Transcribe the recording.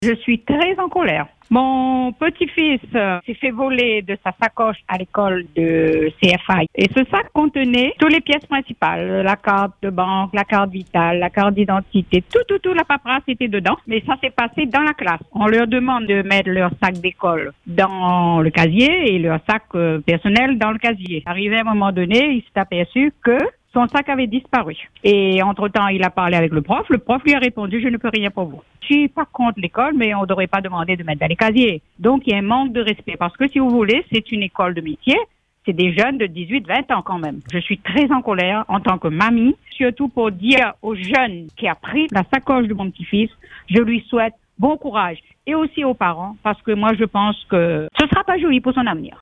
Je suis très en colère. Mon petit-fils s'est fait voler de sa sacoche à l'école de CFA. Et ce sac contenait toutes les pièces principales. La carte de banque, la carte vitale, la carte d'identité. Tout, la paperasse était dedans. Mais ça s'est passé dans la classe. On leur demande de mettre leur sac d'école dans le casier et leur sac personnel dans le casier. Arrivé à un moment donné, il s'est aperçu que son sac avait disparu. Et entre-temps, il a parlé avec le prof. Le prof lui a répondu, je ne peux rien pour vous. Je suis pas contre l'école, mais on ne devrait pas demander de mettre dans les casiers. Donc, il y a un manque de respect. Parce que si vous voulez, c'est une école de métier. C'est des jeunes de 18-20 ans quand même. Je suis très en colère en tant que mamie, surtout pour dire aux jeunes qui a pris la sacoche de mon petit-fils, je lui souhaite bon courage. Et aussi aux parents, parce que moi, je pense que ce sera pas joli pour son avenir.